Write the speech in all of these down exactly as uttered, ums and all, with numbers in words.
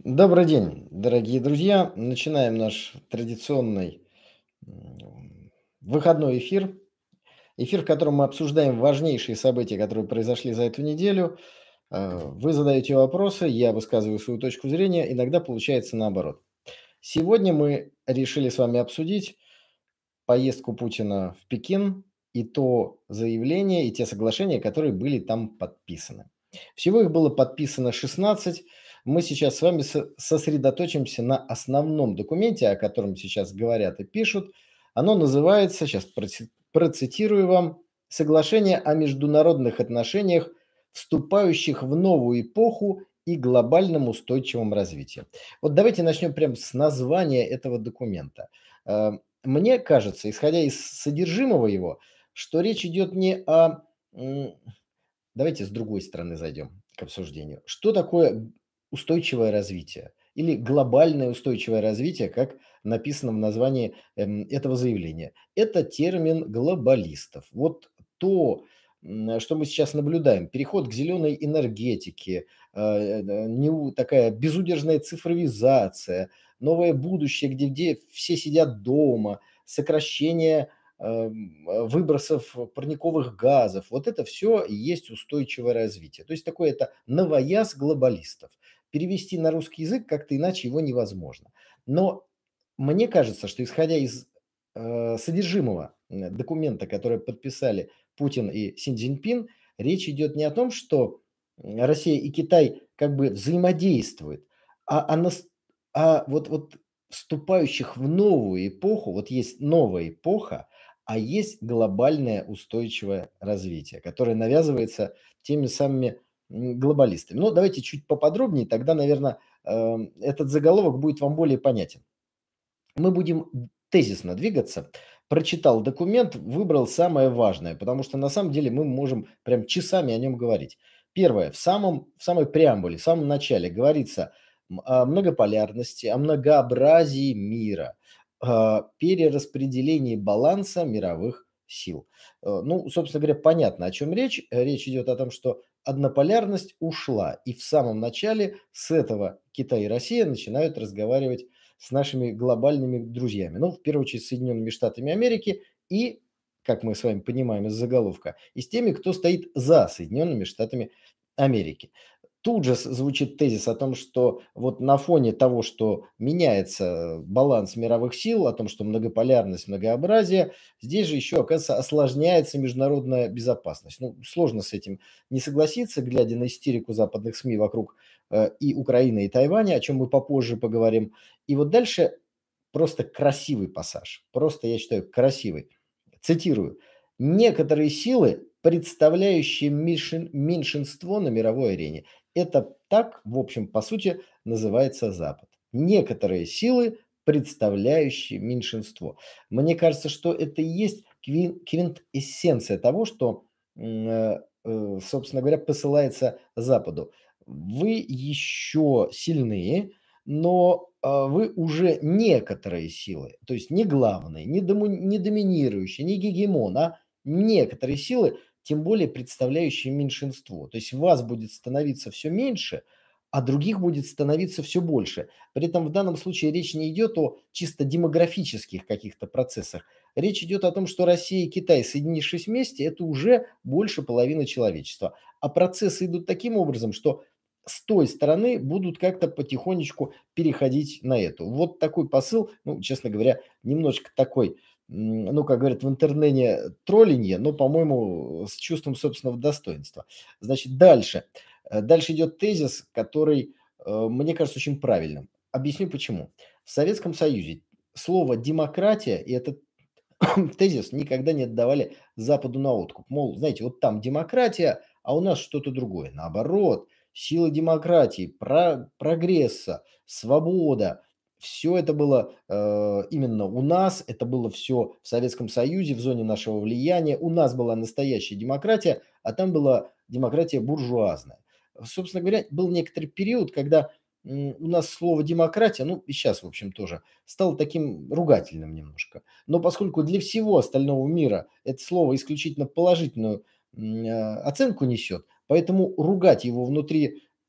Добрый день, дорогие друзья. Начинаем наш традиционный м, выходной эфир. Эфир, в котором мы обсуждаем важнейшие события, которые произошли за эту неделю. Э, Вы задаете вопросы, я высказываю свою точку зрения. Иногда получается наоборот. Сегодня мы решили с вами обсудить поездку Путина в Пекин и то заявление, и те соглашения, которые были там подписаны. Всего их было подписано шестнадцать. Мы сейчас с вами со- сосредоточимся на основном документе, о котором сейчас говорят и пишут. Оно называется, сейчас проци- процитирую вам, «Соглашение о международных отношениях, вступающих в новую эпоху и глобальном устойчивом развитии». Вот давайте начнем прямо с названия этого документа. Э, Мне кажется, исходя из содержимого его, что речь идет не о... м, Давайте с другой стороны зайдем к обсуждению. Что такое устойчивое развитие или глобальное устойчивое развитие, как написано в названии эм, этого заявления? Это термин глобалистов. Вот то, м, что мы сейчас наблюдаем, переход к зеленой энергетике, э, э, неу- такая безудержная цифровизация, новое будущее, где, где все сидят дома, сокращение эм, э, выбросов парниковых газов. Вот это все и есть устойчивое развитие. То есть такое это новояз глобалистов. Перевести на русский язык как-то иначе его невозможно. Но мне кажется, что исходя из э, содержимого э, документа, который подписали Путин и Си Цзиньпин, речь идет не о том, что м, Россия и Китай как бы взаимодействуют, а о нас- а вот, вот вступающих в новую эпоху, вот есть новая эпоха, а есть глобальное устойчивое развитие, которое навязывается теми самыми м, глобалистами. Ну, давайте чуть поподробнее, тогда, наверное, этот заголовок будет вам более понятен. Мы будем тезисно двигаться. Прочитал документ, выбрал самое важное, потому что на самом деле мы можем прям часами о нем говорить. Первое. В, самом, в самой преамбуле, в самом начале говорится м, о многополярности, о многообразии мира, о перераспределении баланса мировых сил. Э, Ну, собственно говоря, понятно, о чем речь. Э, Речь идет о том, что однополярность ушла. И в самом начале с этого Китай и Россия начинают разговаривать с нашими глобальными друзьями. Ну, в первую очередь, с Соединенными Штатами Америки и, как мы с вами понимаем из заголовка, и с теми, кто стоит за Соединенными Штатами Америки. Тут же с- звучит тезис о том, что вот на фоне того, что меняется баланс мировых сил, о том, что многополярность, многообразие, здесь же еще, оказывается, осложняется международная безопасность. Ну, сложно с этим не согласиться, глядя на истерику западных эс эм и вокруг э, и Украины, и Тайваня, о чем мы попозже поговорим. И вот дальше просто красивый пассаж. Просто, я считаю, красивый. Цитирую. «Некоторые силы, представляющие меньшин- меньшинство на мировой арене». Это так, в общем, по сути, называется Запад. Некоторые силы, представляющие меньшинство. Мне кажется, что это и есть квин- квинтэссенция того, что, м, э, э, собственно говоря, посылается Западу. Вы еще сильны, но, а, вы уже некоторые силы, то есть не главные, не доmu не доминирующие, не гегемон, а некоторые силы, тем более представляющие меньшинство. То есть вас будет становиться все меньше, а других будет становиться все больше. При этом в данном случае речь не идет о чисто демографических каких-то процессах. Речь идет о том, что Россия и Китай, соединившись вместе, это уже больше половины человечества. А процессы идут таким образом, что с той стороны будут как-то потихонечку переходить на эту. Вот такой посыл, ну, честно говоря, немножечко такой, м, ну, как говорят в интернете, троллинье, но, по-моему, с чувством собственного достоинства. Значит, дальше. Э, Дальше идет тезис, который, э, мне кажется, очень правильным. Объясню почему. В Советском Союзе слово демократия и этот тезис никогда не отдавали Западу на откуп. Мол, знаете, вот там демократия, а у нас что-то другое. Наоборот, сила демократии, про- прогресса, свобода. Все это было э, именно у нас, это было все в Советском Союзе, в зоне нашего влияния. У нас была настоящая демократия, а там была демократия буржуазная. Собственно говоря, был некоторый период, когда м, у нас слово демократия, ну и сейчас, в общем, тоже, стало таким ругательным немножко. Но поскольку для всего остального мира это слово исключительно положительную м, а, оценку несет, поэтому ругать его внутри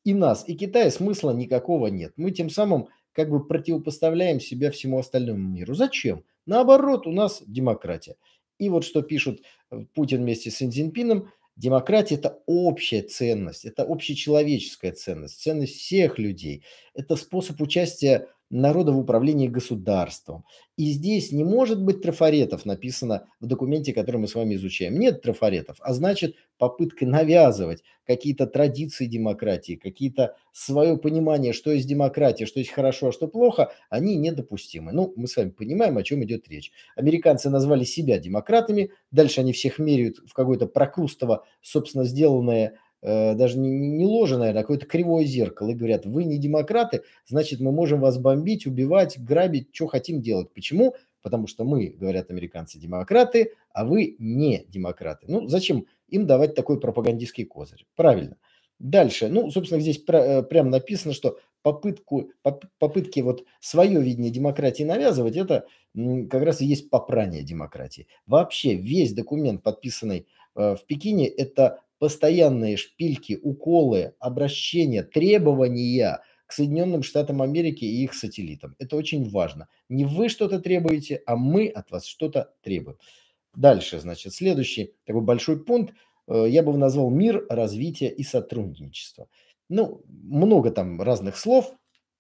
и нас, и Китая смысла никакого нет. Мы тем самым как бы противопоставляем себя всему остальному миру. Зачем? Наоборот, у нас демократия. И вот что пишут э, Путин вместе с Си Цзиньпином: демократия – это общая ценность, это общечеловеческая ценность, ценность всех людей. Это способ участия народа в управлении государством. И здесь не может быть трафаретов, написано в документе, который мы с вами изучаем. Нет трафаретов, а значит попытка навязывать какие-то традиции демократии, какие-то свое понимание, что есть демократия, что есть хорошо, а что плохо, они недопустимы. Ну, мы с вами понимаем, о чем идет речь. Американцы назвали себя демократами, дальше они всех меряют в какое-то прокрустово, собственно, сделанное, э, даже не, не ложное, а какое-то кривое зеркало, и говорят: вы не демократы, значит, мы можем вас бомбить, убивать, грабить, что хотим делать. Почему? Потому что мы, говорят американцы, демократы, а вы не демократы. Ну, зачем им давать такой пропагандистский козырь? Правильно. Дальше, ну, собственно, здесь про, э, прямо написано, что попытку, поп- попытки вот свое видение демократии навязывать, это м, как раз и есть попрание демократии. Вообще весь документ, подписанный э, в Пекине, это постоянные шпильки, уколы, обращения, требования к Соединенным Штатам Америки и их сателлитам. Это очень важно. Не вы что-то требуете, а мы от вас что-то требуем. Дальше, значит, следующий такой большой пункт, э, я бы его назвал: мир, развитие и сотрудничество. Ну, много там разных слов,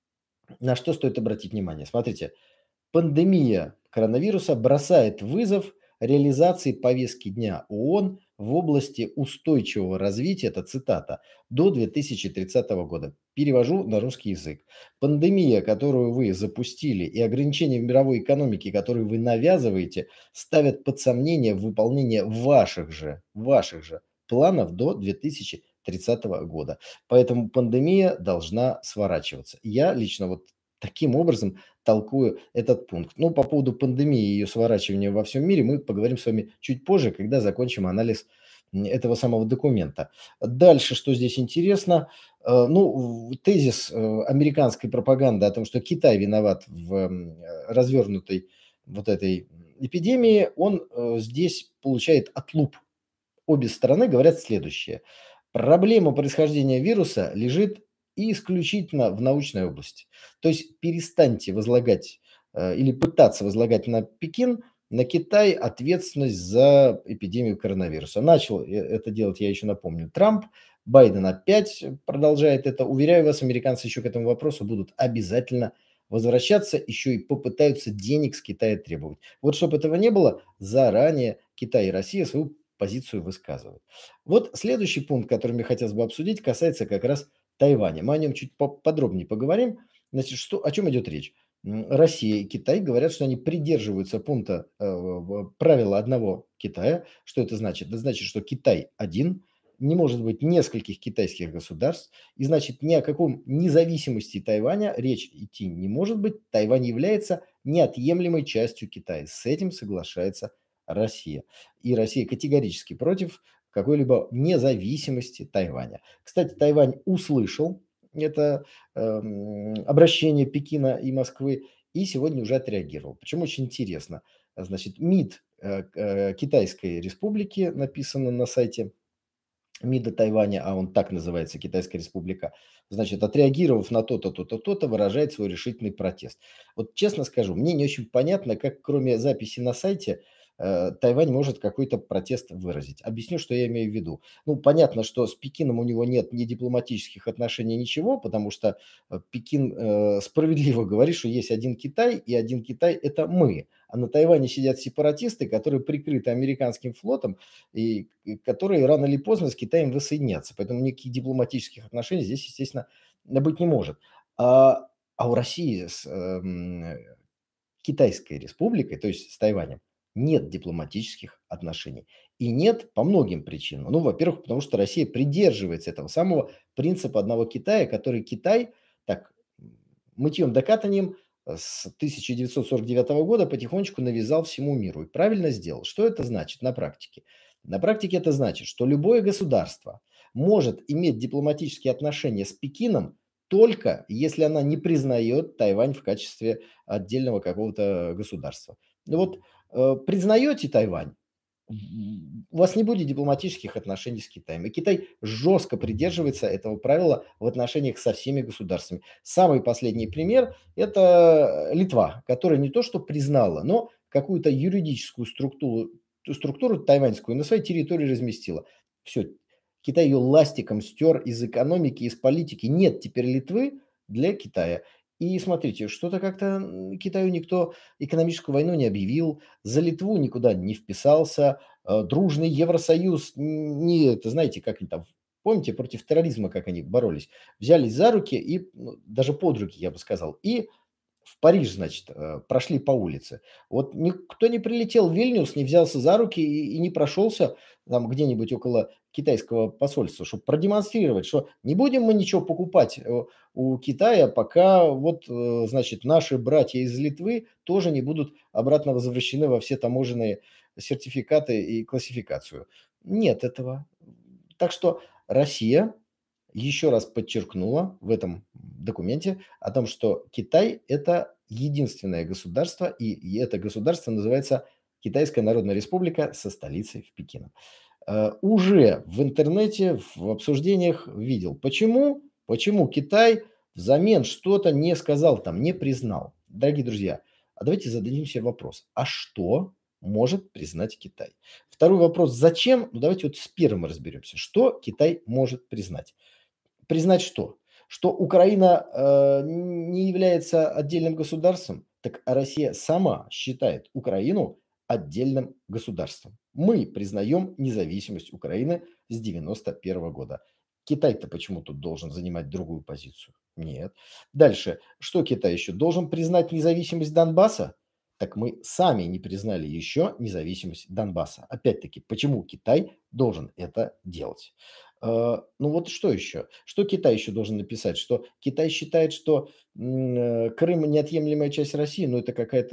на что стоит обратить внимание. Смотрите, пандемия коронавируса бросает вызов реализации повестки дня ООН в области устойчивого развития, это цитата, до две тысячи тридцатого года. Перевожу на русский язык. Пандемия, которую вы запустили, и ограничения в мировой экономике, которые вы навязываете, ставят под сомнение выполнение ваших же, ваших же планов до две тысячи тридцатого года. Поэтому пандемия должна сворачиваться. Я лично вот таким образом толкую этот пункт. Ну, по поводу пандемии и ее сворачивания во всем мире мы поговорим с вами чуть позже, когда закончим анализ м, этого самого документа. Дальше, что здесь интересно, э, ну, в- тезис э, американской пропаганды о том, что Китай виноват в м, э, развернутой вот этой эпидемии, он э, здесь получает отлуп. Обе стороны говорят следующее: проблема происхождения вируса лежит исключительно в научной области. То есть перестаньте возлагать э, или пытаться возлагать на Пекин, на Китай ответственность за эпидемию коронавируса. Начал э, это делать, я еще напомню, Трамп. Байден опять продолжает это. Уверяю вас, американцы еще к этому вопросу будут обязательно возвращаться, еще и попытаются денег с Китая требовать. Вот чтобы этого не было, заранее Китай и Россия свою позицию высказывают. Вот следующий пункт, который мне хотелось бы обсудить, касается как раз Тайваня. Мы о нем чуть по- подробнее поговорим. Значит, что, о чем идет речь? М, Россия и Китай говорят, что они придерживаются пункта э, в- правила одного Китая. Что это значит? Это значит, что Китай один, не может быть нескольких китайских государств, и значит ни о каком независимости Тайваня речь идти не может быть. Тайвань является неотъемлемой частью Китая. С этим соглашается Россия. И Россия категорически против какой-либо независимости Тайваня. Кстати, Тайвань услышал это эм, обращение Пекина и Москвы и сегодня уже отреагировал. Причем очень интересно. Значит, МИД э, к- э, Китайской Республики, написано на сайте МИДа Тайваня, а он так называется, Китайская Республика, значит, отреагировав на то-то, то-то, то-то, выражает свой решительный протест. Вот честно скажу, мне не очень понятно, как кроме записи на сайте э, Тайвань может какой-то протест выразить. Объясню, что я имею в виду. Ну, понятно, что с Пекином у него нет ни дипломатических отношений, ничего, потому что э, Пекин э, справедливо говорит, что есть один Китай, и один Китай – это мы. А на Тайване сидят сепаратисты, которые прикрыты американским флотом, и и которые рано или поздно с Китаем воссоединятся. Поэтому никаких дипломатических отношений здесь, естественно, быть не может. А, а у России с эм, Китайской Республикой, то есть с Тайванем, нет дипломатических отношений. И нет по многим причинам. Ну, во-первых, потому что Россия придерживается этого самого принципа одного Китая, который Китай, так, мытьем да катаньем э, с тысяча девятьсот сорок девятого года потихонечку навязал всему миру. И правильно сделал. Что это значит на практике? На практике это значит, что любое государство может иметь дипломатические отношения с Пекином только если она не признает Тайвань в качестве отдельного какого-то государства. Ну вот э, признаете Тайвань? у вас не будет дипломатических отношений с Китаем. И Китай жестко придерживается этого правила в отношениях со всеми государствами. Самый последний пример– это Литва, которая не то что признала, но какую-то юридическую структуру, структуру тайваньскую на своей территории разместила. Все, Китай ее ластиком стер из экономики, из политики. Нет теперь Литвы для Китая. И смотрите, что-то как-то Китаю никто экономическую войну не объявил, за Литву никуда не вписался, э, дружный Евросоюз, не это, знаете, как они там, помните, против терроризма, как они боролись, взялись за руки и, ну, даже под руки, я бы сказал, и в Париж, значит, э, прошли по улице. Вот никто не прилетел в Вильнюс, не взялся за руки и, и не прошелся там где-нибудь около китайского посольства, чтобы продемонстрировать, что не будем мы ничего покупать э, у Китая, пока вот, э, значит, наши братья из Литвы тоже не будут обратно возвращены во все таможенные сертификаты и классификацию. Нет этого. Так что Россия еще раз подчеркнула в этом документе о том, что Китай– это единственное государство, и, и это государство называется Китайская Народная Республика со столицей в Пекине. Э, уже в интернете, в обсуждениях видел, почему, почему Китай взамен что-то не сказал, там, не признал. Дорогие друзья, а давайте зададим себе вопрос, а что может признать Китай? Второй вопрос, зачем? Ну, давайте вот с первым разберемся. Что Китай может признать? Признать что? Что Украина, э, не является отдельным государством? Так а Россия сама считает Украину отдельным государством. Мы признаем независимость Украины с девяносто первого года. Китай-то почему тут должен занимать другую позицию? Нет. Дальше. Что Китай еще? Должен признать независимость Донбасса? Так мы сами не признали еще независимость Донбасса. Опять-таки, почему Китай должен это делать? Э, ну вот что еще? Что Китай еще должен написать? Что Китай считает, что м, э, Крым неотъемлемая часть России, но это какая-то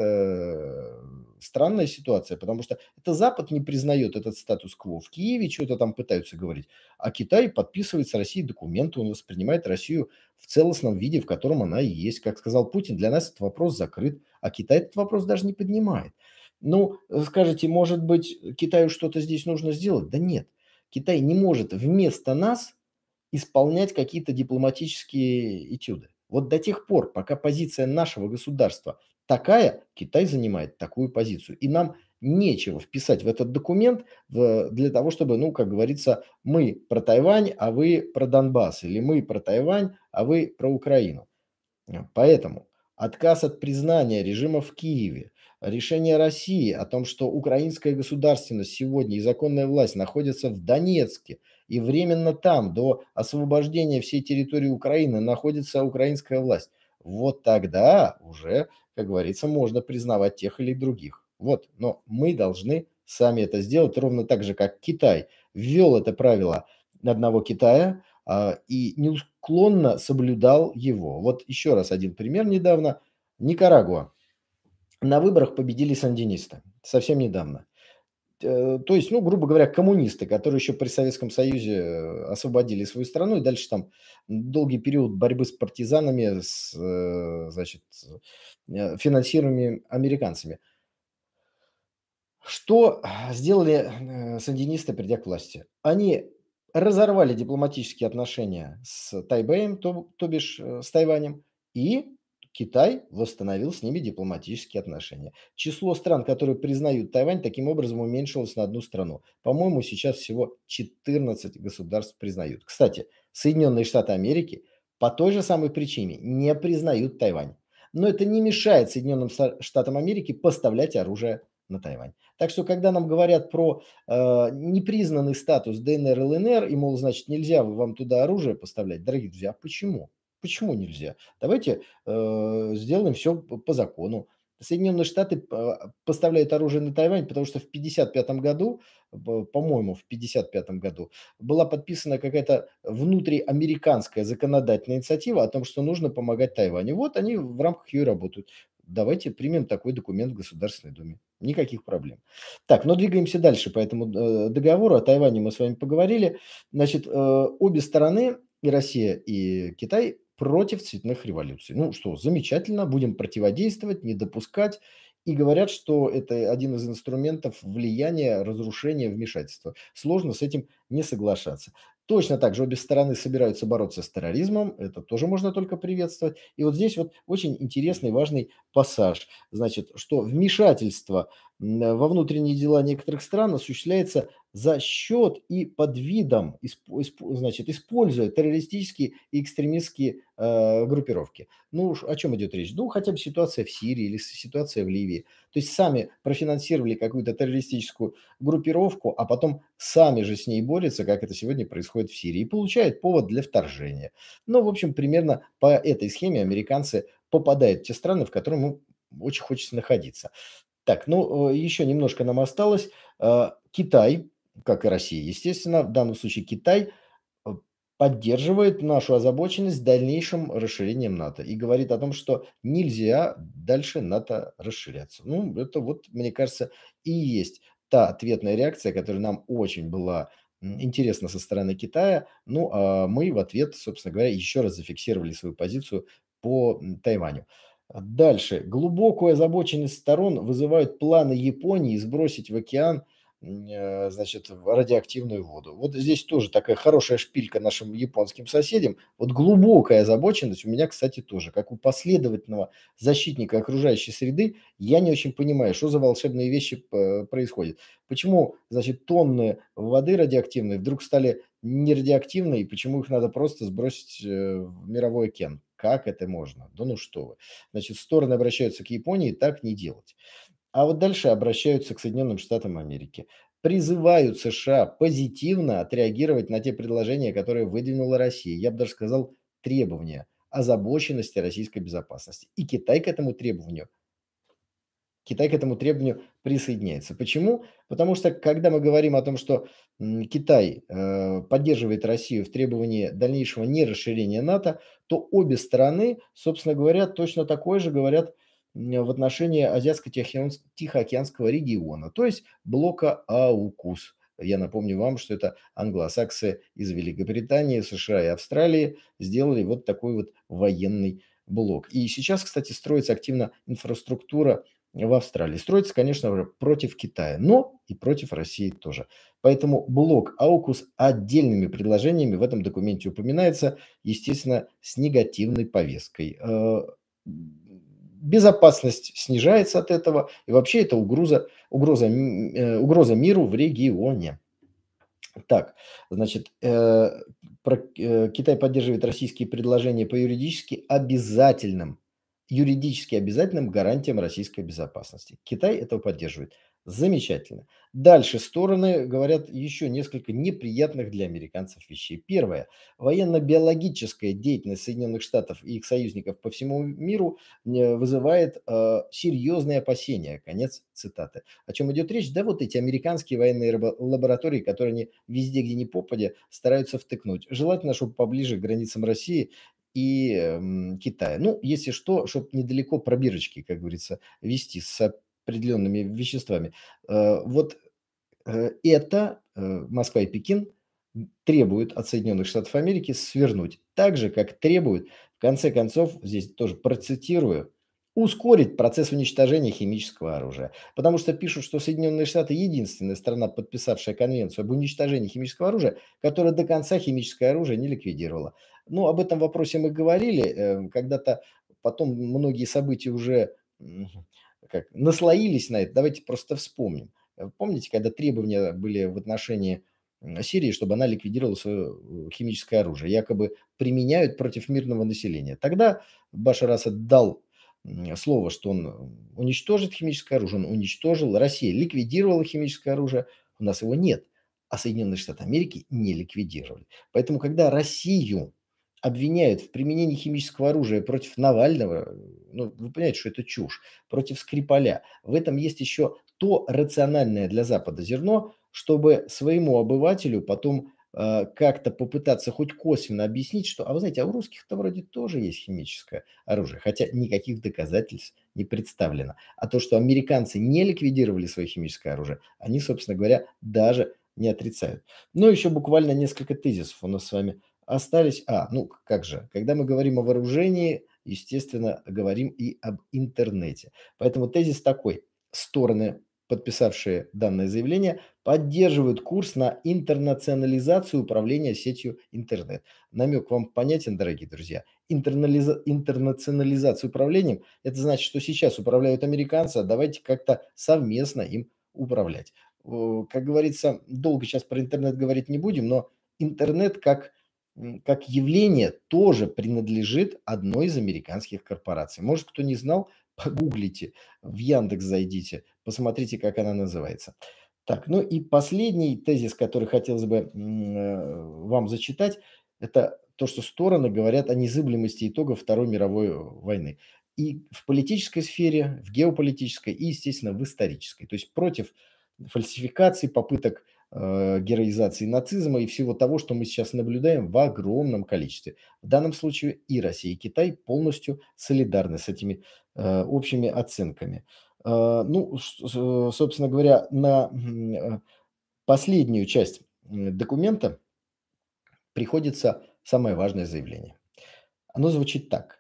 э, странная ситуация, потому что это Запад не признает этот статус-кво. В Киеве что-то там пытаются говорить, а Китай подписывает с Россией документы, он воспринимает Россию в целостном виде, в котором она и есть. Как сказал Путин, для нас этот вопрос закрыт, а Китай этот вопрос даже не поднимает. Ну, э, скажете, может быть, Китаю что-то здесь нужно сделать? Да нет. Китай не может вместо нас исполнять какие-то дипломатические этюды. Вот до тех пор, пока позиция нашего государства такая, Китай занимает такую позицию. И нам нечего вписать в этот документ в- для того, чтобы, ну, как говорится, мы про Тайвань, а вы про Донбасс, или мы про Тайвань, а вы про Украину. А, Поэтому отказ от признания режима в Киеве, решение России о том, что украинская государственность сегодня и законная власть находятся в Донецке, и временно там, до освобождения всей территории Украины, находится украинская власть, вот тогда уже, как говорится, можно признавать тех или других. Вот, но мы должны сами это сделать, ровно так же, как Китай ввел это правило одного Китая, а, и неуклонно соблюдал его. Вот еще раз один пример недавно. Никарагуа. На выборах победили сандинисты. Совсем недавно. Э, То есть, ну, грубо говоря, коммунисты, которые еще при Советском Союзе э, освободили свою страну, и дальше там долгий период борьбы с партизанами, с, э, значит, э, финансируемыми американцами. Что сделали, э, сандинисты, придя к власти? Они разорвали дипломатические отношения с Тайбэем, то то бишь, э, с Тайванем, и Китай восстановил с ними дипломатические отношения. Число стран, которые признают Тайвань, таким образом уменьшилось на одну страну. По-моему, сейчас всего четырнадцать государств признают. Кстати, Соединенные Штаты Америки по той же самой причине не признают Тайвань. Но это не мешает Соединенным Ста Штатам Америки поставлять оружие на Тайвань. Так что, когда нам говорят про э, непризнанный статус Д Н Р, Л Н Р, и, мол, значит, нельзя вам туда оружие поставлять, дорогие друзья, а почему? Почему нельзя? Давайте э, сделаем все по, по закону. Соединенные Штаты э, поставляют оружие на Тайвань, потому что в пятьдесят пятом году, по- по-моему, в пятьдесят пятом году была подписана какая-то внутриамериканская законодательная инициатива о том, что нужно помогать Тайваню. Вот они в рамках ее и работают. Давайте примем такой документ в Государственной Думе. Никаких проблем. Так, но двигаемся дальше по этому э, договору. О Тайване мы с вами поговорили. Значит, э, обе стороны, и Россия, и Китай, против цветных революций. Ну что, замечательно, будем противодействовать, не допускать. и говорят, что это один из инструментов влияния, разрушения, вмешательства. Сложно с этим не соглашаться. Точно так же обе стороны собираются бороться с терроризмом, это тоже можно только приветствовать. И вот здесь вот очень интересный, важный пассаж, значит, что вмешательство м, во внутренние дела некоторых стран осуществляется за счет и под видом, исп- исп- значит, используя террористические и экстремистские э, группировки. Ну, уж о чем идет речь? Ну, хотя бы ситуация в Сирии или с- ситуация в Ливии. То есть сами профинансировали какую-то террористическую группировку, а потом сами же с ней борются, как это сегодня происходит в Сирии, и получают повод для вторжения. Ну, в общем, примерно по этой схеме американцы попадают в те страны, в которых им очень хочется находиться. Так, ну, э, еще немножко нам осталось. Э, Китай, как и Россия, естественно, в данном случае Китай э, поддерживает нашу озабоченность дальнейшим расширением НАТО и говорит о том, что нельзя дальше НАТО расширяться. Ну, это вот, мне кажется, и есть та ответная реакция, которая нам очень была м, интересна со стороны Китая. Ну, а мы в ответ, собственно говоря, еще раз зафиксировали свою позицию по м, Тайваню. Дальше. Глубокую озабоченность сторон вызывают планы Японии сбросить в океан м, э, значит, в радиоактивную воду. Вот здесь тоже такая хорошая шпилька нашим японским соседям. Вот глубокая озабоченность у меня, кстати, тоже. Как у последовательного защитника окружающей среды, я не очень понимаю, что за волшебные вещи э, происходят. Почему, значит, тонны воды радиоактивной вдруг стали не радиоактивны, и почему их надо просто сбросить э, в мировой океан? Как это можно? Да ну что вы. Значит, стороны обращаются к Японии, так не делать. А вот дальше обращаются к Соединенным Штатам Америки. Призывают США позитивно отреагировать на те предложения, которые выдвинула Россия. Я бы даже сказал, требования озабоченности российской безопасности. И Китай к этому требованию Китай к этому требованию присоединяется. Почему? Потому что, когда мы говорим о том, что м, Китай э, поддерживает Россию в требовании дальнейшего нерасширения НАТО, то обе стороны, собственно говоря, точно такое же говорят м, в отношении Азиатско-Тихоокеанского региона, то есть блока АУКУС. Я напомню вам, что это англосаксы из Великобритании, США и Австралии сделали вот такой вот военный блок. И сейчас, кстати, строится активно инфраструктура в Австралии. Строится, конечно же, против Китая, но и против России тоже. Поэтому блок AUKUS отдельными предложениями в этом документе упоминается, естественно, с негативной повесткой. Э, Безопасность снижается от этого, и вообще это угроза, угроза, м, э, угроза миру в регионе. Так, значит, э, про, э, Китай поддерживает российские предложения по юридически обязательным, юридически обязательным гарантиям российской безопасности. Китай этого поддерживает. Замечательно. Дальше стороны говорят еще несколько неприятных для американцев вещей. Первое. Военно-биологическая деятельность Соединенных Штатов и их союзников по всему миру э, вызывает э, серьезные опасения. Конец цитаты. О чем идет речь? Да вот эти американские военные рабо- лаборатории, которые они везде, где ни попадя, стараются втыкнуть. Желательно, чтобы поближе к границам России и м, Китая. Ну, если что, чтобы недалеко пробирочки, как говорится, вести с определенными веществами. Э, Вот э, это э, Москва и Пекин требуют от Соединенных Штатов Америки свернуть. Так же, как требуют, в конце концов, здесь тоже процитирую, ускорить процесс уничтожения химического оружия. Потому что пишут, что Соединенные Штаты единственная страна, подписавшая конвенцию об уничтожении химического оружия, которая до конца химическое оружие не ликвидировала. Ну, об этом вопросе мы говорили. э, Когда-то потом многие события уже м, как, наслоились на это. Давайте просто вспомним. Э, Помните, когда требования были в отношении м, Сирии, чтобы она ликвидировала свое э, химическое оружие, якобы применяют против мирного населения. Тогда Башар Асад дал м, слово, что он э, уничтожит химическое оружие, он уничтожил, Россия ликвидировала химическое оружие, у нас его нет, а Соединенные Штаты Америки не ликвидировали. Поэтому, когда Россию обвиняют в применении химического оружия против Навального, э, ну, вы понимаете, что это чушь, против Скрипаля, в этом есть еще то рациональное для Запада зерно, чтобы своему обывателю потом э, как-то попытаться хоть косвенно объяснить, что, а вы знаете, а у русских-то вроде тоже есть химическое оружие, хотя никаких доказательств не представлено. А то, что американцы не ликвидировали свое химическое оружие, они, собственно говоря, даже не отрицают. Ну, еще буквально несколько тезисов у нас с вами остались А, ну как же, когда мы говорим о вооружении, естественно, говорим и об интернете. Поэтому тезис такой: стороны, подписавшие данное заявление, поддерживают курс на интернационализацию управления сетью интернет. Намек вам понятен, дорогие друзья? Интернализа интернационализация управлением — это значит, что сейчас управляют американцы, а давайте как-то совместно им управлять. О, как говорится, долго сейчас про интернет говорить не будем, но интернет как, м, как явление тоже принадлежит одной из американских корпораций. Может, кто не знал, погуглите, в Яндекс зайдите, посмотрите, как она называется. Так, ну и последний тезис, который хотелось бы м, э, вам зачитать, это то, что стороны говорят о незыблемости итогов Второй мировой э, войны. И в политической сфере, в геополитической и, естественно, в исторической. То есть против фальсификаций, попыток э, героизации нацизма и всего того, что мы сейчас наблюдаем в огромном количестве. В данном случае и Россия, и Китай полностью солидарны с этими э, общими оценками. Э, ну, с- с- собственно говоря, на м, э, последнюю часть м, документа приходится самое важное заявление. Оно звучит так.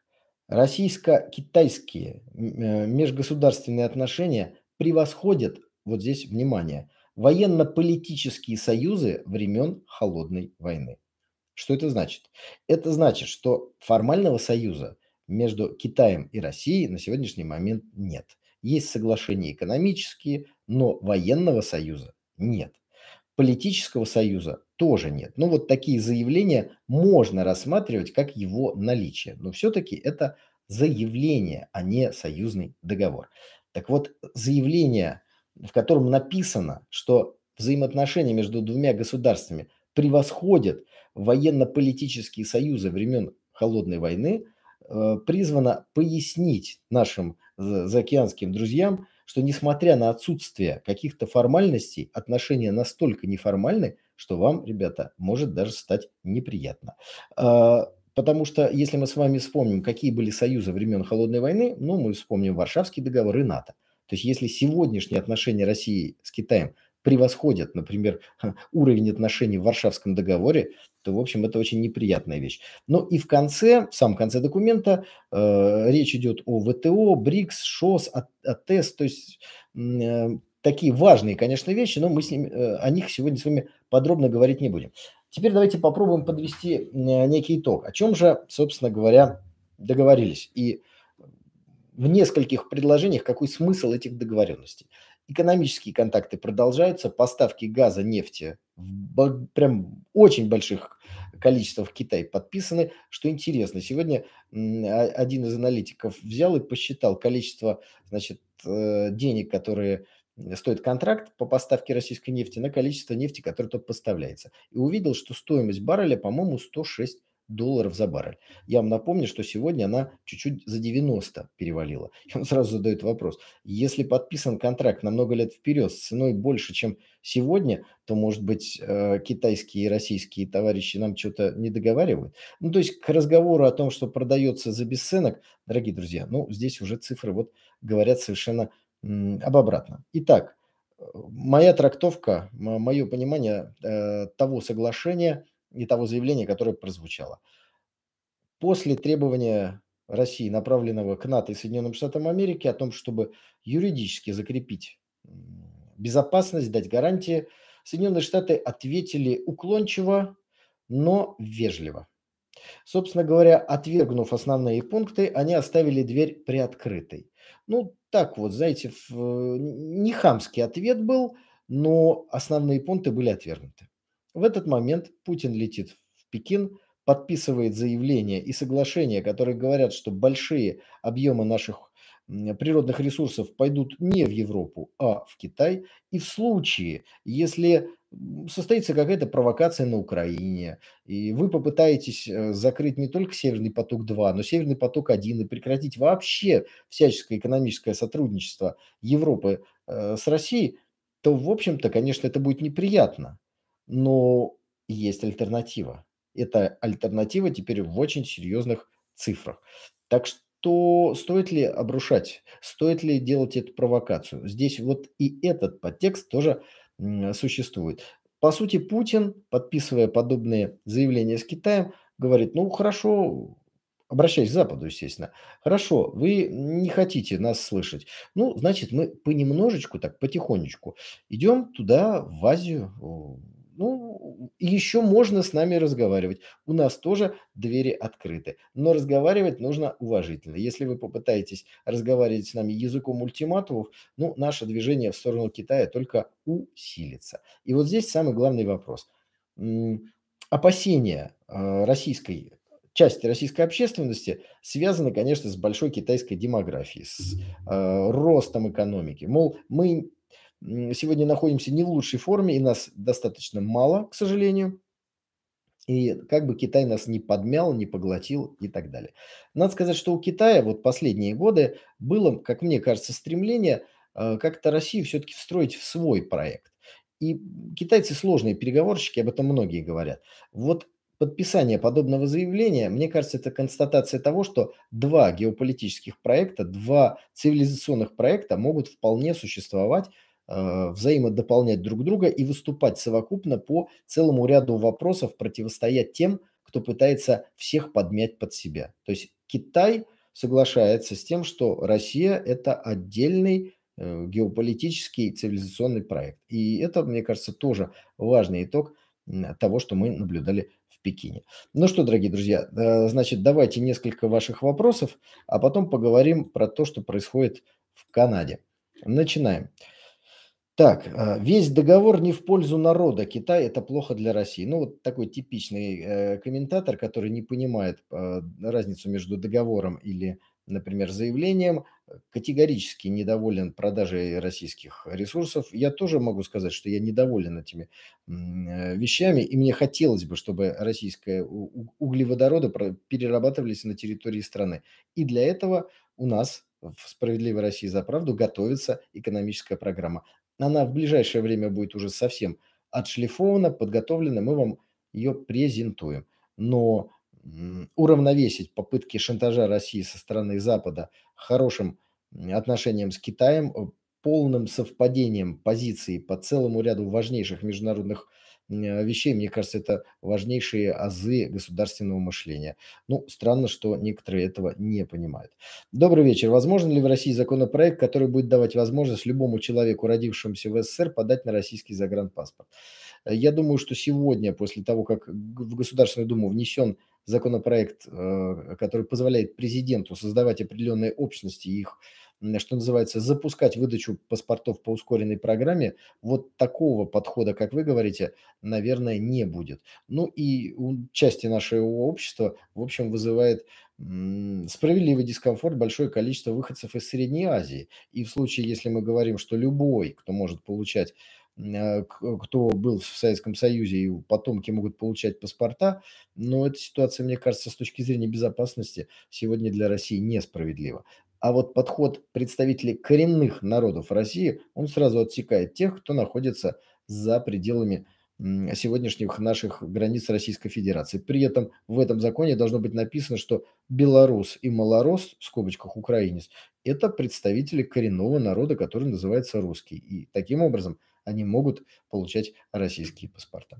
Российско-китайские м, э, межгосударственные отношения превосходят, вот здесь внимание, военно-политические союзы времен Холодной войны. Что это значит? Это значит, что формального союза между Китаем и Россией на сегодняшний момент нет. Есть соглашения экономические, но военного союза нет. Политического союза тоже нет. Ну, вот такие заявления можно рассматривать как его наличие, но все-таки это заявление, а не союзный договор. Так вот, заявление, в котором написано, что взаимоотношения между двумя государствами превосходят военно-политические союзы времен Холодной войны, э, призвано пояснить нашим за- заокеанским друзьям, что несмотря на отсутствие каких-то формальностей, отношения настолько неформальны, что вам, ребята, может даже стать неприятно. А, Потому что если мы с вами вспомним, какие были союзы времен Холодной войны, ну, мы вспомним Варшавский договор и НАТО. То есть если сегодняшние отношения России с Китаем превосходят, например, уровень отношений в Варшавском договоре, то, в общем, это очень неприятная вещь. Ну и в конце, в самом конце документа Э, речь идет о вэ тэ о, БРИКС, ШОС, А- АТЭС, то есть м, э, такие важные, конечно, вещи, но мы с ними, э, о них сегодня с вами подробно говорить не будем. Теперь давайте попробуем подвести э, некий итог. О чем же, собственно говоря, договорились? И в нескольких предложениях какой смысл этих договоренностей. Экономические контакты продолжаются, поставки газа, нефти в бо- прям очень больших количествах в Китай подписаны. Что интересно, сегодня м, а- один из аналитиков взял и посчитал количество, значит, э, денег, которые м, стоит контракт по поставке российской нефти, на количество нефти, которое тот поставляется. И увидел, что стоимость барреля, по-моему, сто шесть долларов за баррель. Я вам напомню, что сегодня она чуть-чуть за девяносто перевалила. И он сразу задает вопрос. Если подписан контракт на много лет вперед с ценой больше, чем сегодня, то, может быть, э, китайские и российские товарищи нам что-то не договаривают? Ну, то есть к разговору о том, что продается за бесценок, дорогие друзья, ну, здесь уже цифры вот говорят совершенно м, об обратном. Итак, э, моя трактовка, мое понимание э, того соглашения и того заявления, которое прозвучало. После требования России, направленного к НАТО и Соединенным Штатам Америки, о том, чтобы юридически закрепить м, безопасность, дать гарантии, Соединенные Штаты ответили уклончиво, но вежливо. Собственно говоря, отвергнув основные пункты, они оставили дверь приоткрытой. Ну, так вот, знаете, в- не хамский ответ был, но основные пункты были отвергнуты. В этот момент Путин летит в Пекин, подписывает заявления и соглашения, которые говорят, что большие объемы наших м, природных ресурсов пойдут не в Европу, а в Китай. И в случае, если м, состоится какая-то провокация на Украине, и вы попытаетесь, э, закрыть не только "Северный поток-два", но "Северный поток-один" и прекратить вообще всяческое экономическое сотрудничество Европы, э, с Россией, то, в общем-то, конечно, это будет неприятно. Но есть альтернатива. Эта альтернатива теперь в очень серьезных цифрах. Так что стоит ли обрушать, стоит ли делать эту провокацию? Здесь вот и этот подтекст тоже, м, существует. по сути, Путин, подписывая подобные заявления с Китаем, говорит: ну хорошо, обращаясь к Западу, естественно, хорошо, вы не хотите нас слышать, ну, значит, мы понемножечку, так потихонечку идем туда, в Азию, о, ну, и еще можно с нами разговаривать. У нас тоже двери открыты, но разговаривать нужно уважительно. Если вы попытаетесь разговаривать с нами языком ультиматумов, ну, наше движение в сторону Китая только усилится. И вот здесь самый главный вопрос. М, Опасения э, российской части российской общественности связаны, конечно, с большой китайской демографией, с э, ростом экономики. Мол, мы м, сегодня находимся не в лучшей форме, и нас достаточно мало, к сожалению, и как бы Китай нас не подмял, не поглотил и так далее. Надо сказать, что у Китая вот последние годы было, как мне кажется, стремление э, как-то Россию все-таки встроить в свой проект. И китайцы сложные переговорщики, об этом многие говорят. Вот подписание подобного заявления, мне кажется, это констатация того, что два геополитических проекта, два цивилизационных проекта могут вполне существовать, э, взаимодополнять друг друга и выступать совокупно по целому ряду вопросов, противостоять тем, кто пытается всех подмять под себя. То есть Китай соглашается с тем, что Россия – это отдельный э, геополитический цивилизационный проект. И это, мне кажется, тоже важный итог м, того, что мы наблюдали в Пекине. Ну что, дорогие друзья, э, значит, давайте несколько ваших вопросов, а потом поговорим про то, что происходит в Канаде. Начинаем. Так, а, весь договор не в пользу народа. Китай – это плохо для России. Ну, вот такой типичный э, комментатор, который не понимает а, разницу между договором или, например, заявлением, э, категорически недоволен продажей российских ресурсов. Я тоже могу сказать, что я недоволен этими м, э, вещами, и мне хотелось бы, чтобы российские у- у- углеводороды про- перерабатывались на территории страны. И для этого у нас в «Справедливой России за правду» готовится экономическая программа. Она в ближайшее время будет уже совсем отшлифована, подготовлена, мы вам ее презентуем. Но м, уравновесить попытки шантажа России со стороны Запада хорошим м, отношением с Китаем, э, полным совпадением позиций по целому ряду важнейших международных м, э, вещей, мне кажется, это важнейшие азы государственного мышления. Ну, странно, что некоторые этого не понимают. Добрый вечер. Возможен ли в России законопроект, который будет давать возможность любому человеку, родившемуся в СССР, подать на российский загранпаспорт? Э, Я думаю, что сегодня, после того, как г- в Государственную Думу внесен законопроект, э, который позволяет президенту создавать определенные общности и их, м, что называется, запускать выдачу паспортов по ускоренной программе, вот такого подхода, как вы говорите, наверное, не будет. Ну и у части нашего общества, в общем, вызывает м, справедливый дискомфорт большое количество выходцев из Средней Азии. И в случае, если мы говорим, что любой, кто может получать, м, а, к- кто был в Советском Союзе, и потомки могут получать паспорта, но эта ситуация, мне кажется, с точки зрения безопасности сегодня для России несправедлива. А вот подход представителей коренных народов России, он сразу отсекает тех, кто находится за пределами м, сегодняшних наших границ Российской Федерации. При этом в этом законе должно быть написано, что белорус и малорос, в скобочках украинец, это представители коренного народа, который называется русский. И таким образом они могут получать российские паспорта.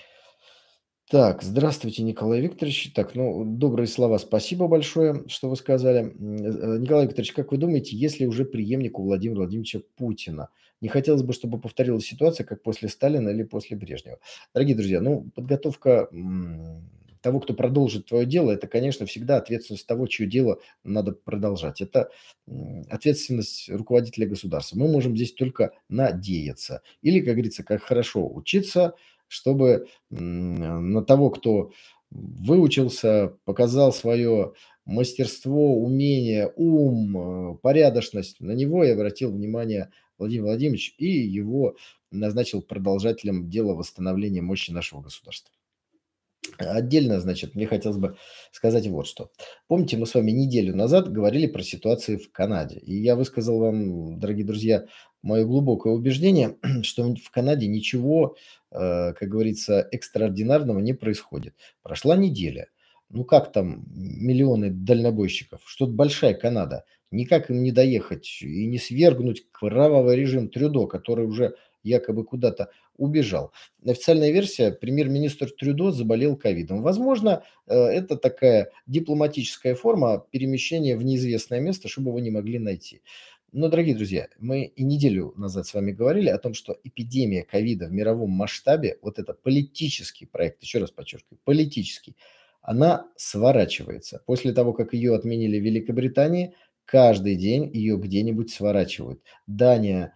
Так, здравствуйте, Николай Викторович. Так, ну, добрые слова, спасибо большое, что вы сказали. М, э, Николай Викторович, как вы думаете, есть ли уже преемник у Владимира Владимировича Путина? Не хотелось бы, чтобы повторилась ситуация, как после Сталина или после Брежнева. Дорогие друзья, ну, подготовка м, того, кто продолжит твое дело, это, конечно, всегда ответственность того, чье дело надо продолжать. Это м, ответственность руководителя государства. Мы можем здесь только надеяться. Или, как говорится, как хорошо учиться, чтобы м, на того, кто выучился, показал свое мастерство, умение, ум, э, порядочность, на него и обратил внимание Владимир Владимирович и его назначил продолжателем дела восстановления мощи нашего государства. Отдельно, значит, мне хотелось бы сказать вот что. Помните, мы с вами неделю назад говорили про ситуацию в Канаде. И я высказал вам, дорогие друзья, мое глубокое убеждение, что в Канаде ничего, э, как говорится, экстраординарного не происходит. Прошла неделя. Ну как там миллионы дальнобойщиков? Что-то большая Канада. Никак им не доехать и не свергнуть кровавый режим Трюдо, который уже якобы куда-то убежал. Официальная версия: премьер-министр Трюдо заболел ковидом. Возможно, э, это такая дипломатическая форма перемещения в неизвестное место, чтобы его не могли найти. Но, дорогие друзья, мы и неделю назад с вами говорили о том, что эпидемия ковида в мировом масштабе, вот это политический проект, еще раз подчеркиваю, политический, она сворачивается. После того, как ее отменили в Великобритании, каждый день ее где-нибудь сворачивают. Дания,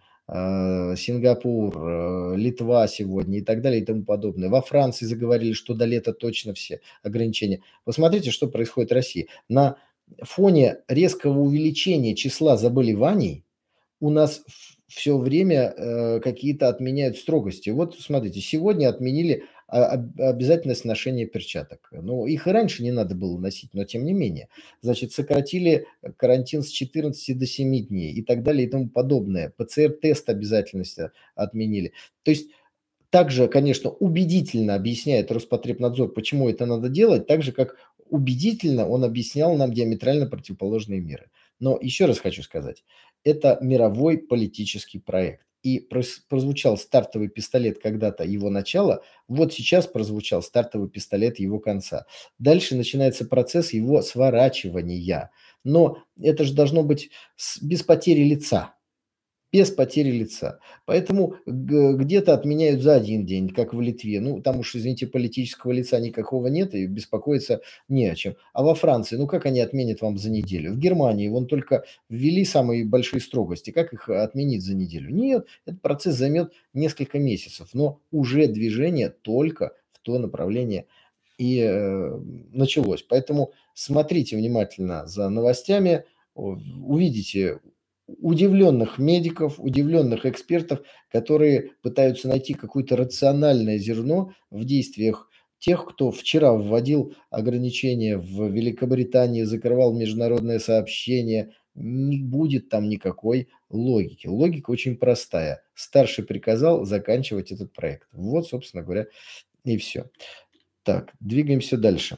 э, Сингапур, э, Литва сегодня и так далее и тому подобное. Во Франции заговорили, что до лета точно все ограничения. Посмотрите, что происходит в России. На фоне резкого увеличения числа заболеваний у нас все время э, какие-то отменяют строгости. Вот смотрите, сегодня отменили а, об- обязательность ношения перчаток. Ну, их и раньше не надо было носить, но тем не менее. Значит, сократили карантин с четырнадцати до семи дней и так далее и тому подобное. П Ц Р-тест обязательность а, отменили. То есть также, конечно, убедительно объясняет Роспотребнадзор, почему это надо делать, так же, как убедительно он объяснял нам диаметрально противоположные меры. Но еще раз хочу сказать, это мировой политический проект. И прос- прозвучал стартовый пистолет когда-то его начала, вот сейчас прозвучал стартовый пистолет его конца. Дальше начинается процесс его сворачивания. Но это же должно быть с- без потери лица. Без потери лица. Поэтому г где-то отменяют за один день, как в Литве. Ну, там уж, извините, политического лица никакого нет, и беспокоиться не о чем. А во Франции, ну, как они отменят вам за неделю? В Германии вон только ввели самые большие строгости. Как их отменить за неделю? Нет, этот процесс займет несколько месяцев, но уже движение только в то направление и, э, началось. Поэтому смотрите внимательно за новостями, о увидите удивленных медиков, удивленных экспертов, которые пытаются найти какое-то рациональное зерно в действиях тех, кто вчера вводил ограничения в Великобритании, закрывал международное сообщение. Не будет там никакой логики. Логика очень простая. Старший приказал заканчивать этот проект. Вот, собственно говоря, и все. Так, двигаемся дальше.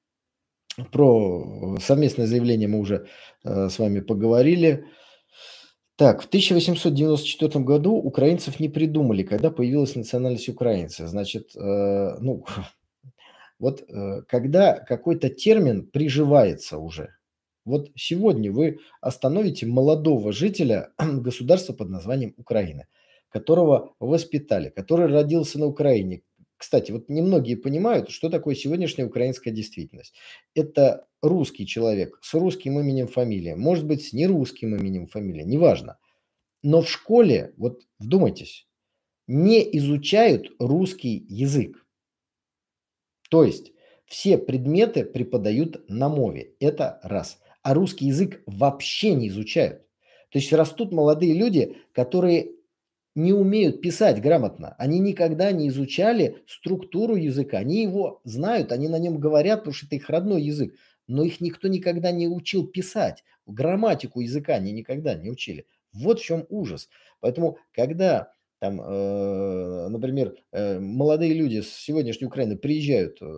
Про совместное заявление мы уже э, с вами поговорили. Так, в тысяча восемьсот девяносто четвёртом году украинцев не придумали, когда появилась национальность украинца. Значит, э, ну, вот э, когда какой-то термин приживается уже. Вот сегодня вы остановите молодого жителя государства под названием Украина, которого воспитали, который родился на Украине. Кстати, вот немногие понимают, что такое сегодняшняя украинская действительность. Это русский человек с русским именем, фамилией, может быть, с нерусским именем, фамилией, неважно. Но в школе, вот вдумайтесь, не изучают русский язык. То есть все предметы преподают на мове. Это раз. А русский язык вообще не изучают. То есть растут молодые люди, которые не умеют писать грамотно. Они никогда не изучали структуру языка. Они его знают, они на нем говорят, потому что это их родной язык. Но их никто никогда не учил писать. Грамматику языка они никогда не учили. Вот в чем ужас. Поэтому, когда там, э, например, э, молодые люди с сегодняшней Украины приезжают э,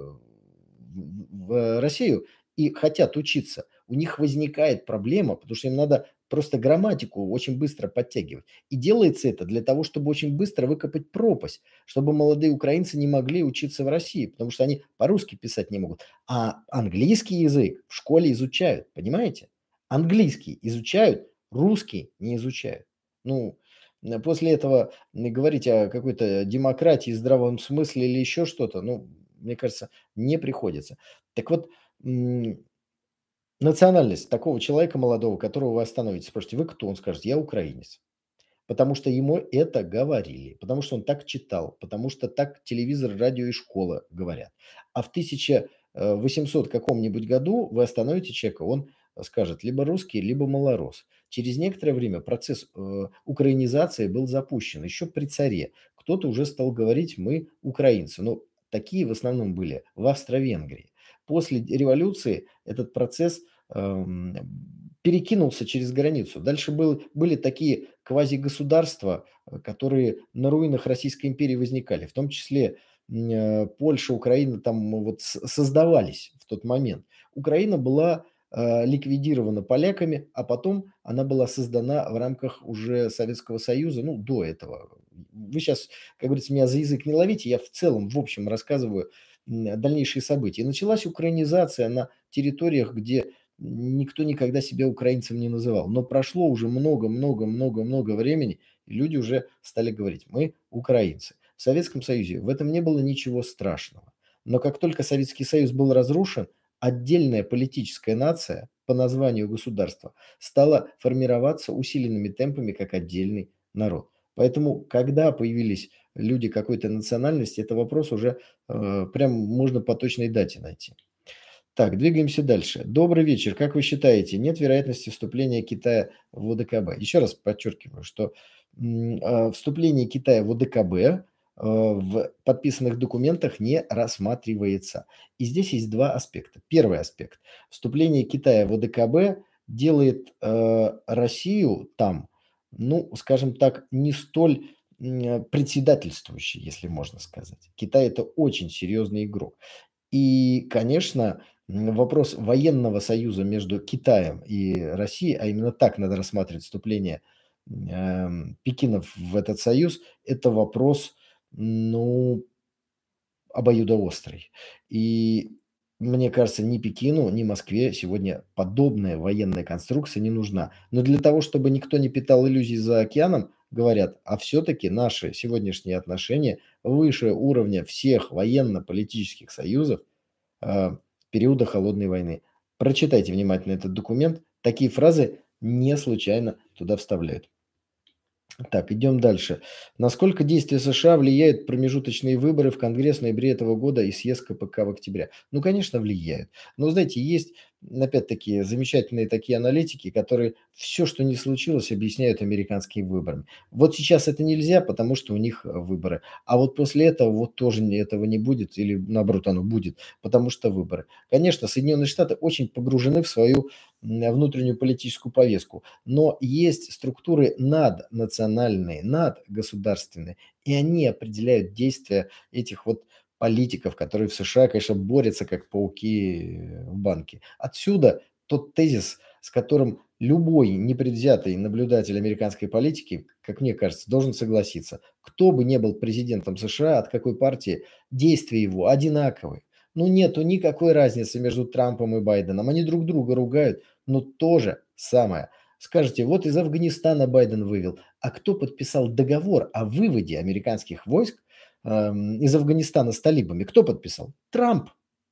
в в Россию и хотят учиться, у них возникает проблема, потому что им надо просто грамматику очень быстро подтягивать. И делается это для того, чтобы очень быстро выкопать пропасть, чтобы молодые украинцы не могли учиться в России, потому что они по-русски писать не могут. А английский язык в школе изучают, понимаете? Английский изучают, русский не изучают. Ну, н- после этого н- говорить о какой-то демократии, здравом смысле или еще что-то, ну, мне кажется, не приходится. Так вот, м, национальность такого человека молодого, которого вы остановите, спросите: "Вы кто?" Он скажет: "Я украинец". Потому что ему это говорили, потому что он так читал, потому что так телевизор, радио и школа говорят. А в тысяча восемьсот каком-нибудь году вы остановите человека, он скажет либо русский, либо малорос. Через некоторое время процесс э, украинизации был запущен еще при царе. Кто-то уже стал говорить: "Мы украинцы". Но такие в основном были в Австро-Венгрии. После революции этот процесс эм, перекинулся через границу. Дальше был, были такие квазигосударства, э, которые на руинах Российской империи возникали, в том числе м, э, Польша, Украина там м, вот с- создавались в тот момент. Украина была э, ликвидирована поляками, а потом она была создана в рамках уже Советского Союза, ну, до этого. вы сейчас, как говорится, меня за язык не ловите, я в целом, в общем, рассказываю м, дальнейшие события. И началась украинизация на территориях, где никто никогда себя украинцем не называл. Но прошло уже много-много-много-много времени, и люди уже стали говорить: мы украинцы. В Советском Союзе в этом не было ничего страшного. Но как только Советский Союз был разрушен, отдельная политическая нация по названию государства стала формироваться усиленными темпами как отдельный народ. Поэтому, когда появились люди какой-то национальности, это вопрос уже э, прям можно по точной дате найти. Так, двигаемся дальше. Добрый вечер. Как вы считаете, нет вероятности вступления Китая в ОДКБ? Еще раз подчеркиваю, что м, а, вступление Китая в ОДКБ э, в подписанных документах не рассматривается. И здесь есть два аспекта. Первый аспект. Вступление Китая в ОДКБ делает э, Россию там, ну, скажем так, не столь м, председательствующей, если можно сказать. Китай – это очень серьезный игрок. И, конечно, м, вопрос военного союза между Китаем и Россией, а именно так надо рассматривать вступление эм, Пекина в этот союз, это вопрос, ну, обоюдоострый. И мне кажется, ни Пекину, ни Москве сегодня подобная военная конструкция не нужна. Но для того, чтобы никто не питал иллюзий за океаном, говорят, а все-таки наши сегодняшние отношения выше уровня всех военно-политических союзов а, периода Холодной войны. Прочитайте внимательно этот документ. Такие фразы не случайно туда вставляют. Так, идем дальше. Насколько действия США влияют промежуточные выборы в Конгресс в ноябре этого года и съезд КПК в октябре? Ну, конечно, влияют. Но, знаете, есть, опять-таки, замечательные такие аналитики, которые все, что не случилось, объясняют американскими выборами. Вот сейчас это нельзя, потому что у них э, выборы. А вот после этого вот тоже не- этого не будет, или наоборот оно будет, потому что выборы. Конечно, Соединенные Штаты очень погружены в свою м, внутреннюю политическую повестку. Но есть структуры наднациональные, надгосударственные, и они определяют действия этих вот политиков, которые в США, конечно, борются как пауки э, в банке. Отсюда тот тезис, с которым любой непредвзятый наблюдатель американской политики, как мне кажется, должен согласиться. Кто бы ни был президентом США, от какой партии, действия его одинаковые. Ну, нету никакой разницы между Трампом и Байденом. Они друг друга ругают, но то же самое. Скажете, вот из Афганистана Байден вывел, а кто подписал договор о выводе американских войск эм, из Афганистана с талибами? Кто подписал? Трамп.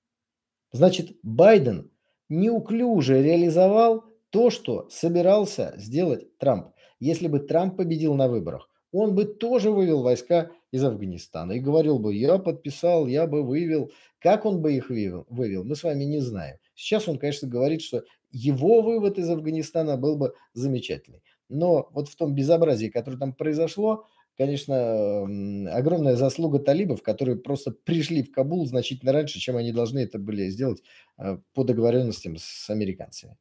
Значит, Байден неуклюже реализовал то, что собирался сделать Трамп. Если бы Трамп победил на выборах, он бы тоже вывел войска из Афганистана и говорил бы, я подписал, я бы вывел. Как он бы их вывел, вывел, мы с вами не знаем. Сейчас он, конечно, говорит, что его вывод из Афганистана был бы замечательный. Но вот в том безобразии, которое там произошло, конечно, м, огромная заслуга талибов, которые просто пришли в Кабул значительно раньше, чем они должны это были сделать э, по договоренностям с американцами.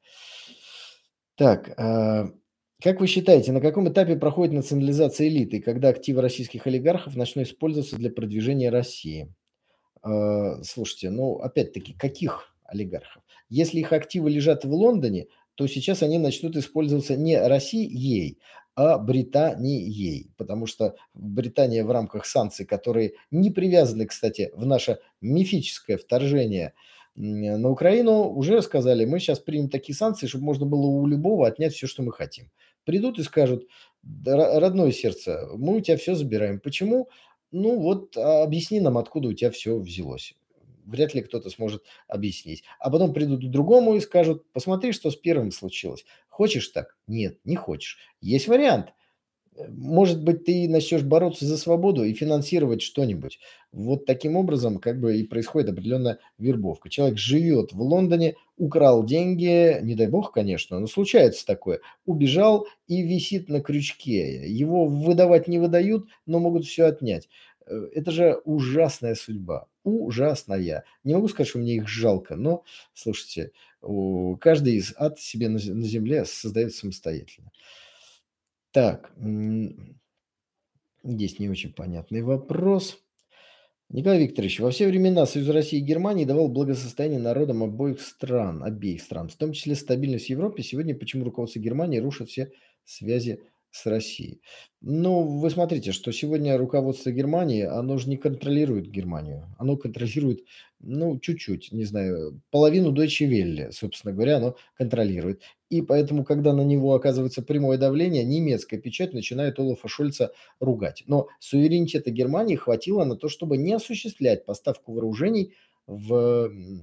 Так, а, как вы считаете, на каком этапе проходит национализация элиты, когда активы российских олигархов начнут использоваться для продвижения России? А, слушайте, ну, опять-таки, каких олигархов? Если их активы лежат в Лондоне, то сейчас они начнут использоваться не Россией, а Британией, потому что Британия в рамках санкций, которые не привязаны, кстати, в наше мифическое вторжение м, на Украину, уже сказали, мы сейчас примем такие санкции, чтобы можно было у любого отнять все, что мы хотим. Придут и скажут, «Да, ро- родное сердце, мы у тебя все забираем. Почему? Ну вот, а объясни нам, откуда у тебя все взялось. Вряд ли кто-то сможет объяснить. А потом придут к другому и скажут: посмотри, что с первым случилось. Хочешь так? Нет, не хочешь. Есть вариант. Э, Может быть, ты начнешь бороться за свободу и финансировать что-нибудь. Вот таким образом как бы и происходит определенная вербовка. Человек живет в Лондоне, украл деньги, не дай бог, конечно, но случается такое, убежал и висит на крючке. Его выдавать не выдают, но могут все отнять. Э, Это же ужасная судьба. Ужасная. Не могу сказать, что мне их жалко, но, слушайте, у- каждый из ад себе на зе- на земле создает самостоятельно. Так, м, здесь не очень понятный вопрос. Николай Викторович, во все времена Союз России и Германии давал благосостояние народам обоих стран, обеих стран, в том числе стабильность в Европе. Сегодня почему руководство Германии рушит все связи с Россией. Ну, вы смотрите, что сегодня руководство Германии, оно же не контролирует Германию. Оно контролирует, ну, чуть-чуть, не знаю, половину Deutsche Welle, собственно говоря, оно контролирует. И поэтому, когда на него оказывается прямое давление, немецкая печать начинает Олафа Шольца ругать. Но суверенитета Германии хватило на то, чтобы не осуществлять поставку вооружений в, м,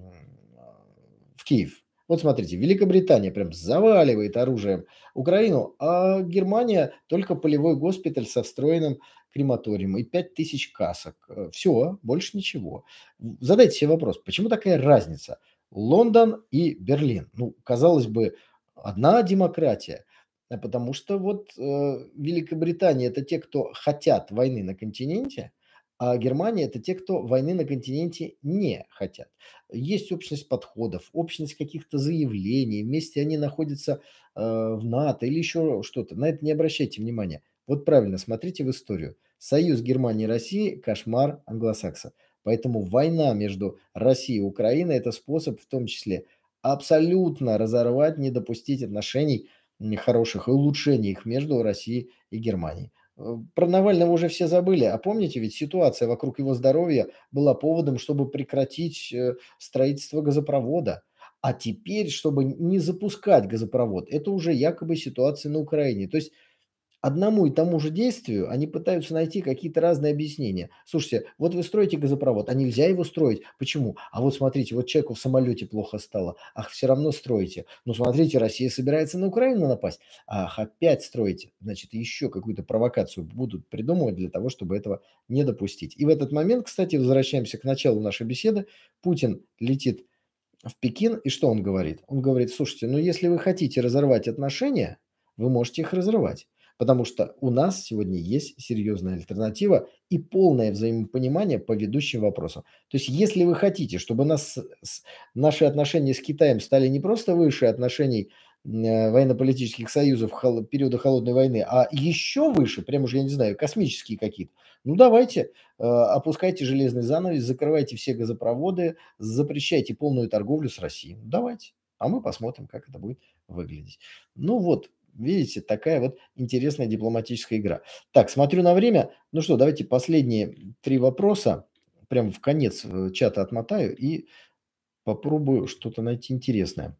в Киев. Вот смотрите, Великобритания прям заваливает оружием Украину, а Германия только полевой госпиталь со встроенным крематорием и пять тысяч касок. Все, больше ничего. Задайте себе вопрос, почему такая разница? Лондон и Берлин. Ну, казалось бы, одна демократия. А потому что вот э, Великобритания это те, кто хотят войны на континенте, а Германия это те, кто войны на континенте не хотят. Есть общность подходов, общность каких-то заявлений, вместе они находятся э, в НАТО или еще что-то. На это не обращайте внимания. Вот правильно, смотрите в историю. Союз Германии и России – кошмар англосакса. Поэтому война между Россией и Украиной – это способ в том числе абсолютно разорвать, не допустить отношений м, хороших и улучшения их между Россией и Германией. Э, Про Навального уже все забыли, а помните, ведь ситуация вокруг его здоровья была поводом, чтобы прекратить э, строительство газопровода. А теперь, чтобы не запускать газопровод, это уже якобы ситуация на Украине. То есть одному и тому же действию они пытаются найти какие-то разные объяснения. Слушайте, вот вы строите газопровод, а нельзя его строить. Почему? А вот смотрите, вот человеку в самолете плохо стало. Ах, все равно строите. Ну, смотрите, Россия собирается на Украину напасть. Ах, опять строите. Значит, еще какую-то провокацию будут придумывать для того, чтобы этого не допустить. И в этот момент, кстати, возвращаемся к началу нашей беседы. Путин летит в Пекин, и что он говорит? Он говорит, слушайте, ну если вы хотите разорвать отношения, вы можете их разрывать, потому что у нас сегодня есть серьезная альтернатива и полное взаимопонимание по ведущим вопросам. То есть если вы хотите, чтобы нас, с- наши отношения с Китаем стали не просто выше отношений м, э, военно-политических союзов хол- периода холодной войны, а еще выше, прям уже, я не знаю, космические какие-то, ну давайте, э, опускайте железный занавес, закрывайте все газопроводы, запрещайте полную торговлю с Россией. Ну, давайте, а мы посмотрим, как это будет выглядеть. Ну вот, видите, такая вот интересная дипломатическая игра. Так, смотрю на время. Ну что, давайте последние три вопроса. Прям в конец э, чата отмотаю и попробую что-то найти интересное.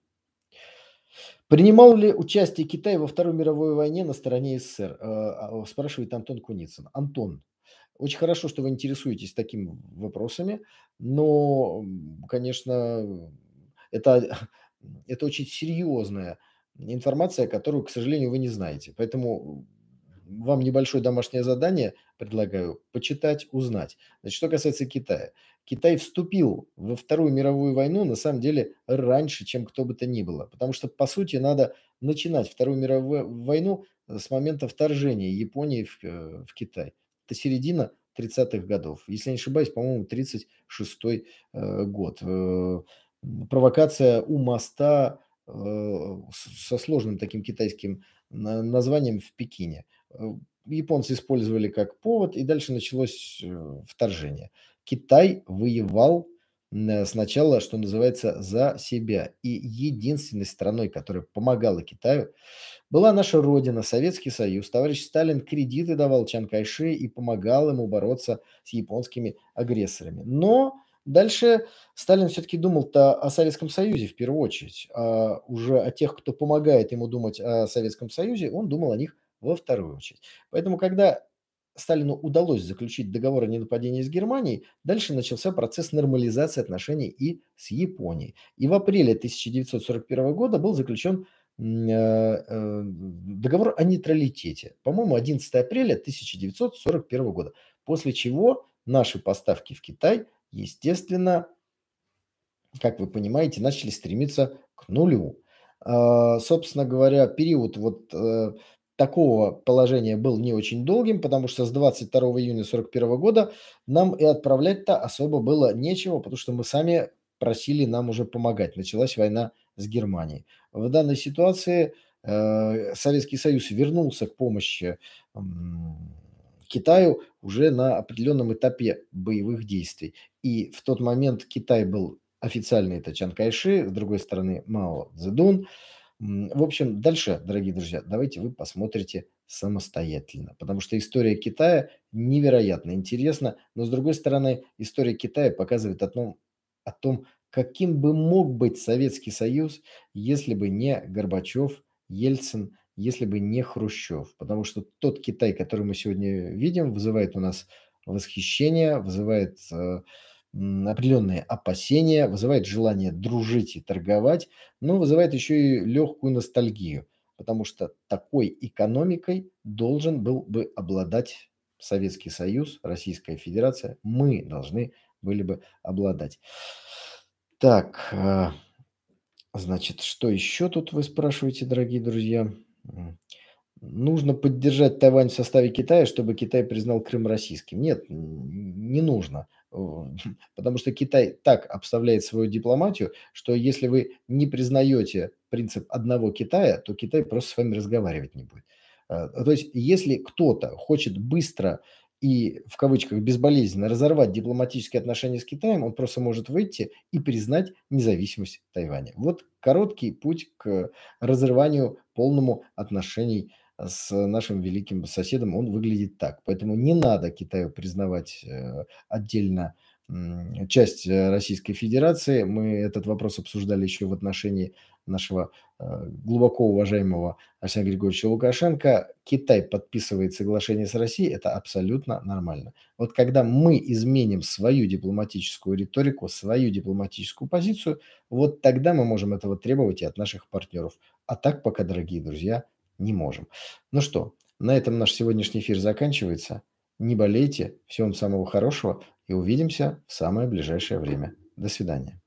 Принимал ли участие Китай во Второй мировой войне на стороне СССР? Э, а, Спрашивает Антон Куницын. Антон, очень хорошо, что вы интересуетесь такими вопросами, но, м, конечно, это, это очень серьезная информация, которую, к сожалению, вы не знаете. Поэтому вам небольшое домашнее задание предлагаю почитать, узнать. Значит, что касается Китая. Китай вступил во Вторую мировую войну, на самом деле, раньше, чем кто бы то ни было. Потому что, по сути, надо начинать Вторую мировую войну э, с момента вторжения Японии в, э, в Китай. Это середина тридцатых годов. Если я не ошибаюсь, по-моему, тридцать шестой э, год. Э, Провокация у моста э, с- со сложным таким китайским на- названием в Пекине. Э, Японцы использовали как повод, и дальше началось э, вторжение. Китай воевал м, сначала, что называется, за себя. И единственной страной, которая помогала Китаю, была наша родина, Советский Союз. Товарищ Сталин кредиты давал Чан Кайши и помогал ему бороться с японскими агрессорами. Но дальше Сталин все-таки думал-то о Советском Союзе в первую очередь. А уже о тех, кто помогает ему думать о Советском Союзе, он думал о них во вторую очередь. Поэтому, когда Сталину удалось заключить договор о ненападении с Германией, дальше начался процесс нормализации отношений и с Японией. И в апреле тысяча девятьсот сорок первого года был заключен м, э, э, договор о нейтралитете. По-моему, одиннадцатого апреля тысяча девятьсот сорок первого года. После чего наши поставки в Китай, естественно, как вы понимаете, начали стремиться к нулю. А, Собственно говоря, период вот э, такого положения был не очень долгим, потому что с двадцать второго июня сорок первого года нам и отправлять-то особо было нечего, потому что мы сами просили нам уже помогать. Началась война с Германией. В данной ситуации э, Советский Союз вернулся к помощи м, Китаю уже на определенном этапе боевых действий. И в тот момент Китай был официально это Чан Кайши, с другой стороны Мао Цзэдун. М, в общем, дальше, дорогие друзья, давайте вы посмотрите самостоятельно, потому что история Китая невероятно интересна, но, с другой стороны, история Китая показывает о том, о том, каким бы мог быть Советский Союз, если бы не Горбачев, Ельцин, если бы не Хрущев. Потому что тот Китай, который мы сегодня видим, вызывает у нас восхищение, вызывает э, м, определенные опасения, вызывает желание дружить и торговать, но вызывает еще и легкую ностальгию, потому что такой экономикой должен был бы обладать Советский Союз, Российская Федерация. Мы должны были бы обладать. Так, а, значит, что еще тут вы спрашиваете, дорогие друзья? М, Нужно поддержать Тайвань в составе Китая, чтобы Китай признал Крым российским. Нет, н- не нужно. О, Потому что Китай так обставляет свою дипломатию, что если вы не признаете принцип одного Китая, то Китай просто с вами разговаривать не будет. А, То есть, если кто-то хочет быстро и, в кавычках, безболезненно разорвать дипломатические отношения с Китаем, он просто может выйти и признать независимость Тайваня. Вот короткий путь к разрыванию полному отношений с нашим великим соседом, он выглядит так. Поэтому не надо Китаю признавать э, отдельно м, часть э, Российской Федерации. Мы этот вопрос обсуждали еще в отношении нашего э, глубоко уважаемого Александра Григорьевича Лукашенко. Китай подписывает соглашение с Россией, это абсолютно нормально. Вот когда мы изменим свою дипломатическую риторику, свою дипломатическую позицию, вот тогда мы можем этого требовать и от наших партнеров. А так пока, дорогие друзья, не можем. Ну что, на этом наш сегодняшний эфир заканчивается. Не болейте, всего вам самого хорошего и увидимся в самое ближайшее время. До свидания.